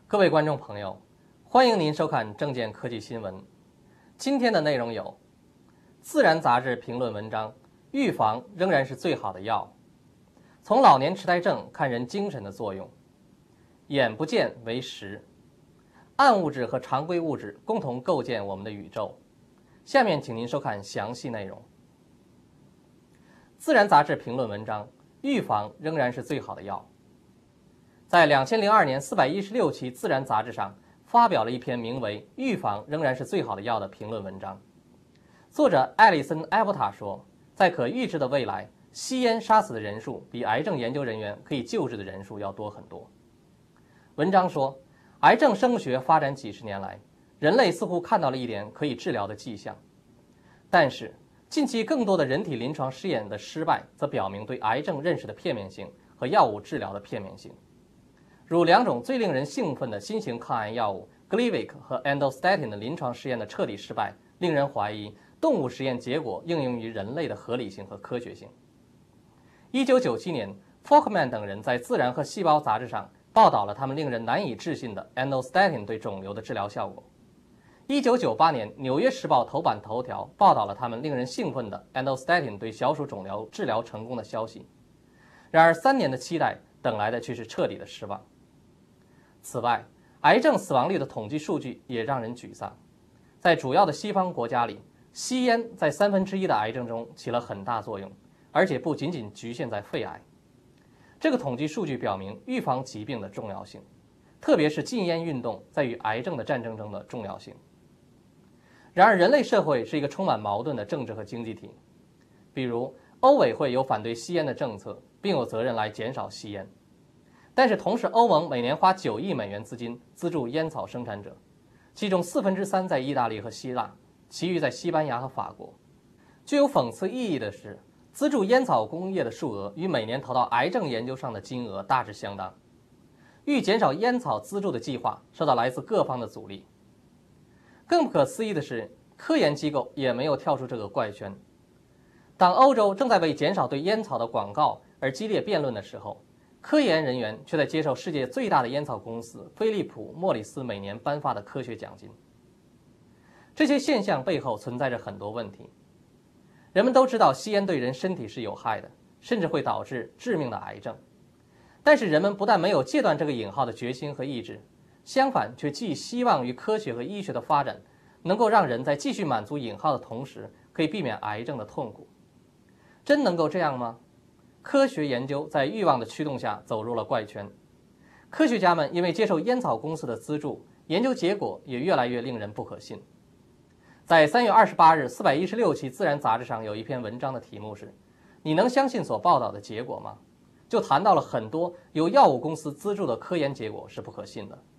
各位观众朋友，欢迎您收看正见科技新闻。今天的内容有：《自然》杂志评论文章，预防仍然是最好的药。从老年痴呆症看人精神的作用。眼不见为实，暗物质和常规物质共同构建我们的宇宙。下面请您收看详细内容。《自然》杂志评论文章，预防仍然是最好的药。在2002年416期《自然》杂志上发表了一篇名为《预防仍然是最好的药》的评论文章。作者艾利森·埃伯塔说，在可预知的未来，吸烟杀死的人数比癌症研究人员可以救治的人数要多很多。文章说，癌症生物学发展几十年来，人类似乎看到了一点可以治疗的迹象，但是近期更多的人体临床试验的失败，则表明对癌症认识的片面性和药物治疗的片面性。如两种最令人兴奋的新型抗癌药物 Gleevec 和 Endostatin 的临床试验的彻底失败，令人怀疑动物实验结果应用于人类的合理性和科学性。1997年 Folkman 等人在《自然》和《细胞》杂志上报道了他们令人难以置信的 Endostatin 对肿瘤的治疗效果。1998年《纽约时报》头版头条报道了他们令人兴奋的 Endostatin 对小鼠肿瘤治疗成功的消息。然而3年的期待等来的却是彻底的失望。此外，癌症死亡率的统计数据也让人沮丧。在主要的西方国家里，吸烟在1/3的癌症中起了很大作用，而且不仅仅局限在肺癌。这个统计数据表明预防疾病的重要性，特别是禁烟运动在与癌症的战争中的重要性。然而，人类社会是一个充满矛盾的政治和经济体。比如，欧委会有反对吸烟的政策，并有责任来减少吸烟。但是同时，欧盟每年花9亿美元资金资助烟草生产者，其中3/4在意大利和希腊，其余在西班牙和法国。具有讽刺意义的是，资助烟草工业的数额与每年投到癌症研究上的金额大致相当。欲减少烟草资助的计划受到来自各方的阻力。更不可思议的是，科研机构也没有跳出这个怪圈。当欧洲正在为减少对烟草的广告而激烈辩论的时候，科研人员却在接受世界最大的烟草公司菲利普·莫里斯每年颁发的科学奖金。这些现象背后存在着很多问题。人们都知道吸烟对人身体是有害的，甚至会导致致命的癌症。但是人们不但没有戒断这个引号的决心和意志，相反却寄希望于科学和医学的发展能够让人在继续满足引号的同时，可以避免癌症的痛苦。真能够这样吗？科学研究在欲望的驱动下走入了怪圈。科学家们因为接受烟草公司的资助，研究结果也越来越令人不可信。在3月28日416期《自然》杂志上有一篇文章的题目是“你能相信所报道的结果吗？”就谈到了很多由药物公司资助的科研结果是不可信的。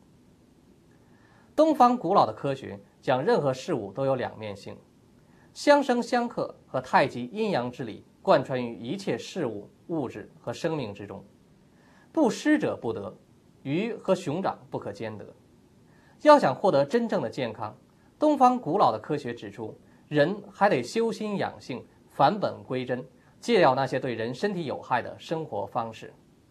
东方古老的科学讲任何事物都有两面性，相生相克和太极阴阳之理贯穿于一切事物、物质和生命之中。不施者不得，鱼和熊掌不可兼得。要想获得真正的健康，东方古老的科学指出，人还得修心养性，返本归真，戒掉那些对人身体有害的生活方式。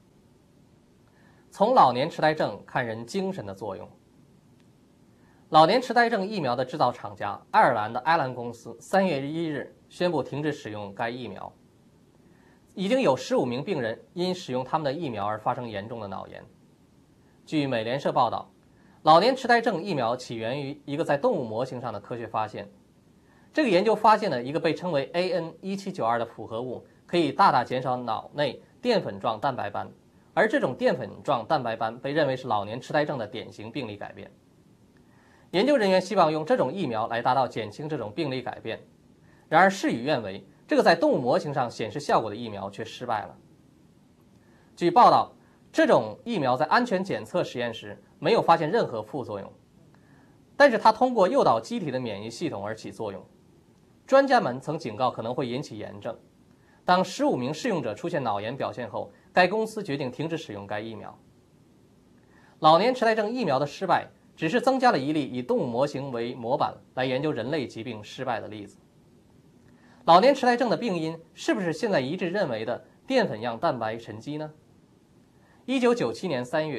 从老年痴呆症看人精神的作用。老年痴呆症疫苗的制造厂家爱尔兰的埃兰公司3月1日宣布停止使用该疫苗。已经有15名病人因使用他们的疫苗而发生严重的脑炎。据美联社报道，老年痴呆症疫苗起源于一个在动物模型上的科学发现。这个研究发现了一个被称为 AN1792 的复合物，可以大大减少脑内淀粉状蛋白斑，而这种淀粉状蛋白斑被认为是老年痴呆症的典型病理改变。研究人员希望用这种疫苗来达到减轻这种病理改变，然而事与愿违，这个在动物模型上显示效果的疫苗却失败了。据报道，这种疫苗在安全检测实验时没有发现任何副作用，但是它通过诱导机体的免疫系统而起作用。专家们曾警告可能会引起炎症。当15名试用者出现脑炎表现后，该公司决定停止使用该疫苗。老年痴呆症疫苗的失败只是增加了一例以动物模型为模板来研究人类疾病失败的例子。老年痴呆症的病因是不是现在一致认为的淀粉样蛋白沉积呢？1997年3月，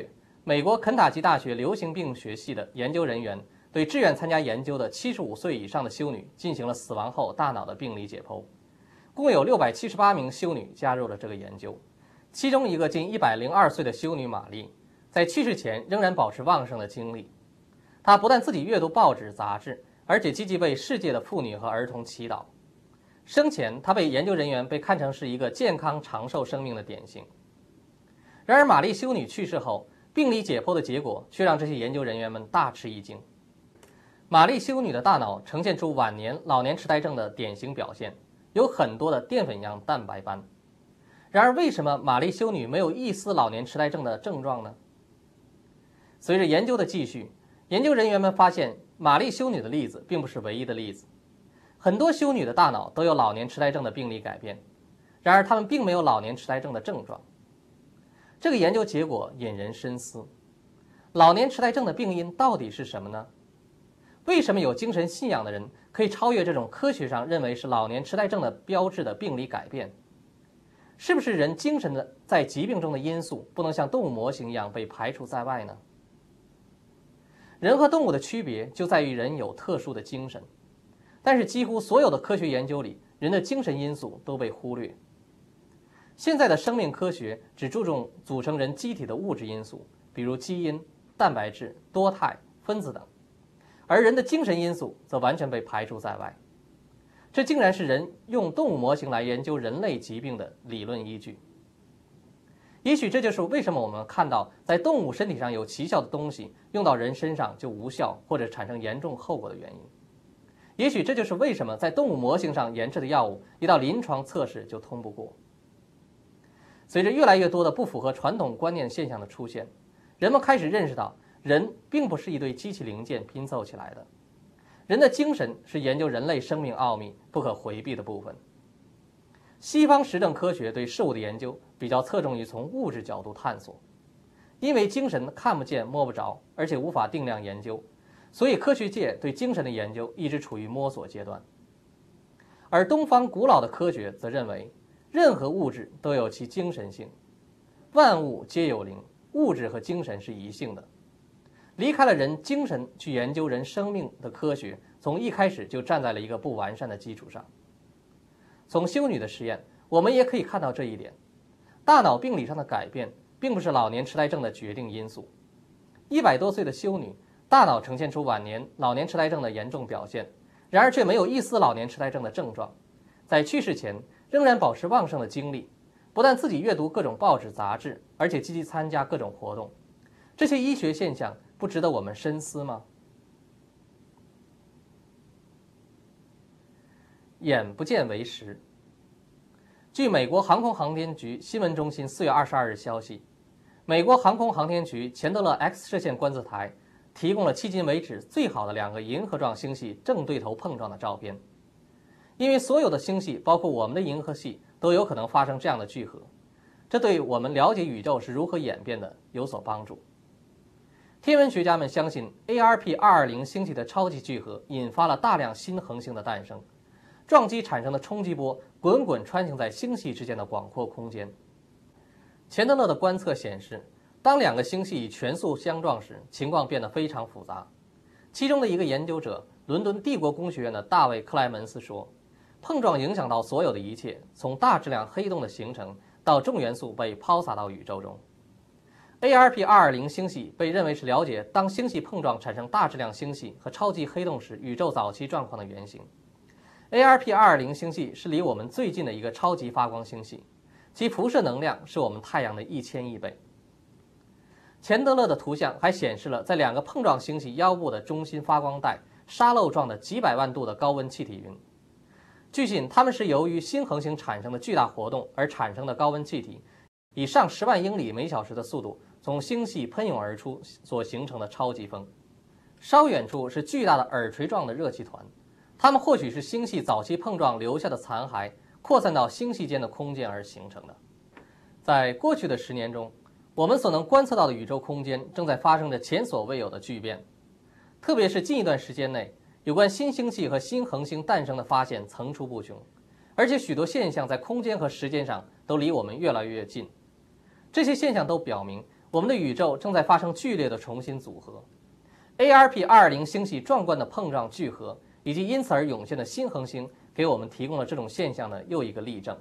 美国肯塔基大学流行病学系的研究人员对志愿参加研究的75岁以上的修女进行了死亡后大脑的病理解剖，共有678名修女加入了这个研究。其中一个近102岁的修女玛丽，在去世前仍然保持旺盛的精力。她不但自己阅读报纸杂志，而且积极为世界的妇女和儿童祈祷。生前，她被研究人员被看成是一个健康长寿生命的典型。然而，玛丽修女去世后，病理解剖的结果却让这些研究人员们大吃一惊。玛丽修女的大脑呈现出晚年老年痴呆症的典型表现，有很多的淀粉样蛋白斑。然而，为什么玛丽修女没有一丝老年痴呆症的症状呢？随着研究的继续，研究人员们发现，玛丽修女的例子并不是唯一的例子。很多修女的大脑都有老年痴呆症的病理改变，然而她们并没有老年痴呆症的症状。这个研究结果引人深思：老年痴呆症的病因到底是什么呢？为什么有精神信仰的人可以超越这种科学上认为是老年痴呆症的标志的病理改变？是不是人精神的在疾病中的因素不能像动物模型一样被排除在外呢？人和动物的区别就在于人有特殊的精神，但是几乎所有的科学研究里，人的精神因素都被忽略。现在的生命科学只注重组成人机体的物质因素，比如基因、蛋白质、多肽、分子等，而人的精神因素则完全被排除在外。这竟然是人用动物模型来研究人类疾病的理论依据。也许这就是为什么我们看到在动物身体上有奇效的东西用到人身上就无效或者产生严重后果的原因。也许这就是为什么在动物模型上研制的药物一到临床测试就通不过。随着越来越多的不符合传统观念现象的出现，人们开始认识到人并不是一堆机器零件拼凑起来的，人的精神是研究人类生命奥秘不可回避的部分。西方实证科学对事物的研究比较侧重于从物质角度探索，因为精神看不见摸不着，而且无法定量研究，所以科学界对精神的研究一直处于摸索阶段。而东方古老的科学则认为，任何物质都有其精神性，万物皆有灵，物质和精神是一性的。离开了人精神去研究人生命的科学，从一开始就站在了一个不完善的基础上。从修女的实验，我们也可以看到这一点。大脑病理上的改变并不是老年痴呆症的决定因素。100多岁的修女，大脑呈现出晚年老年痴呆症的严重表现，然而却没有一丝老年痴呆症的症状。在去世前仍然保持旺盛的精力，不但自己阅读各种报纸杂志，而且积极参加各种活动。这些医学现象不值得我们深思吗？眼不见为实。据美国航空航天局新闻中心4月22日消息，美国航空航天局钱德勒 X 射线观测台提供了迄今为止最好的2个银河状星系正对头碰撞的照片。因为所有的星系，包括我们的银河系，都有可能发生这样的聚合，这对我们了解宇宙是如何演变的有所帮助。天文学家们相信 ARP220 星系的超级聚合引发了大量新恒星的诞生，撞击产生的冲击波滚滚穿行在星系之间的广阔空间。钱德勒的观测显示，当2个星系以全速相撞时，情况变得非常复杂。其中的一个研究者，伦敦帝国工学院的大卫·克莱门斯说，碰撞影响到所有的一切，从大质量黑洞的形成到重元素被抛洒到宇宙中。ARP220 星系被认为是了解当星系碰撞产生大质量星系和超级黑洞时宇宙早期状况的原型。ARP220 星系是离我们最近的一个超级发光星系，其辐射能量是我们太阳的1000亿倍。钱德勒的图像还显示了在2个碰撞星系腰部的中心发光带沙漏状的几百万度的高温气体云。据信，它们是由于新恒星产生的巨大活动而产生的高温气体，以上10万英里每小时的速度从星系喷涌而出所形成的超级风。稍远处是巨大的耳垂状的热气团，它们或许是星系早期碰撞留下的残骸扩散到星系间的空间而形成的。在过去的10年中，我们所能观测到的宇宙空间正在发生着前所未有的巨变，特别是近一段时间内，有关新星系和新恒星诞生的发现层出不穷，而且许多现象在空间和时间上都离我们越来越近。这些现象都表明， 我们的宇宙正在发生剧烈的重新组合。ARP220 星系壮观的碰撞聚合，以及因此而涌现的新恒星，给我们提供了这种现象的又一个例证。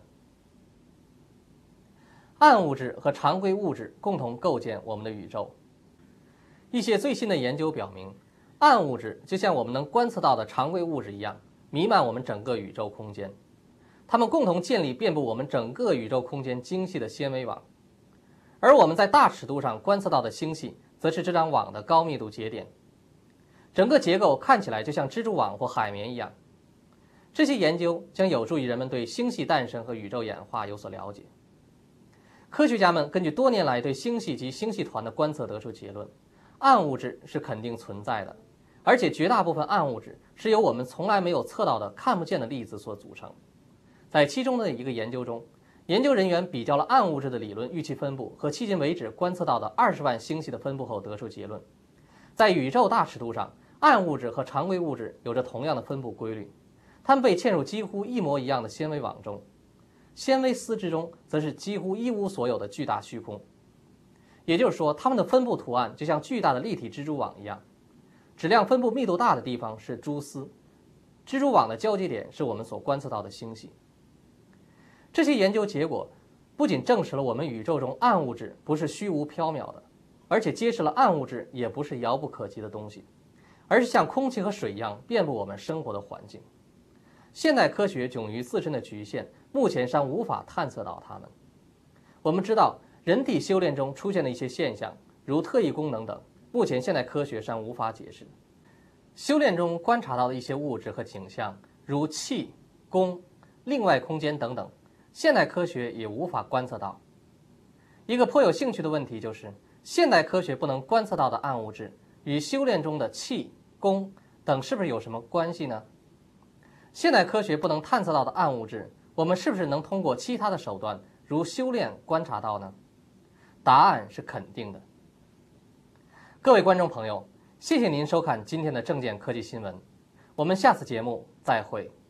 暗物质和常规物质共同构建我们的宇宙。一些最新的研究表明，暗物质就像我们能观测到的常规物质一样，弥漫我们整个宇宙空间。它们共同建立遍布我们整个宇宙空间精细的纤维网，而我们在大尺度上观测到的星系，则是这张网的高密度节点。整个结构看起来就像蜘蛛网或海绵一样。这些研究将有助于人们对星系诞生和宇宙演化有所了解。科学家们根据多年来对星系及星系团的观测得出结论：暗物质是肯定存在的，而且绝大部分暗物质是由我们从来没有测到的看不见的粒子所组成。在其中的一个研究中，研究人员比较了暗物质的理论预期分布和迄今为止观测到的20万星系的分布后得出结论：在宇宙大尺度上，暗物质和常规物质有着同样的分布规律，它们被嵌入几乎一模一样的纤维网中，纤维丝之中则是几乎一无所有的巨大虚空。也就是说，它们的分布图案就像巨大的立体蜘蛛网一样，质量分布密度大的地方是蛛丝，蜘蛛网的交接点是我们所观测到的星系。这些研究结果不仅证实了我们宇宙中暗物质不是虚无缥缈的，而且揭示了暗物质也不是遥不可及的东西，而是像空气和水一样遍布我们生活的环境。现代科学迥于自身的局限，目前尚无法探测到它们。我们知道人体修炼中出现的一些现象，如特异功能等，目前现代科学尚无法解释。修炼中观察到的一些物质和景象，如气、功、另外空间等等，现代科学也无法观测到。一个颇有兴趣的问题就是，现代科学不能观测到的暗物质与修炼中的气、功等是不是有什么关系呢？现代科学不能探测到的暗物质，我们是不是能通过其他的手段，如修炼观察到呢？答案是肯定的。各位观众朋友，谢谢您收看今天的正见科技新闻，我们下次节目再会。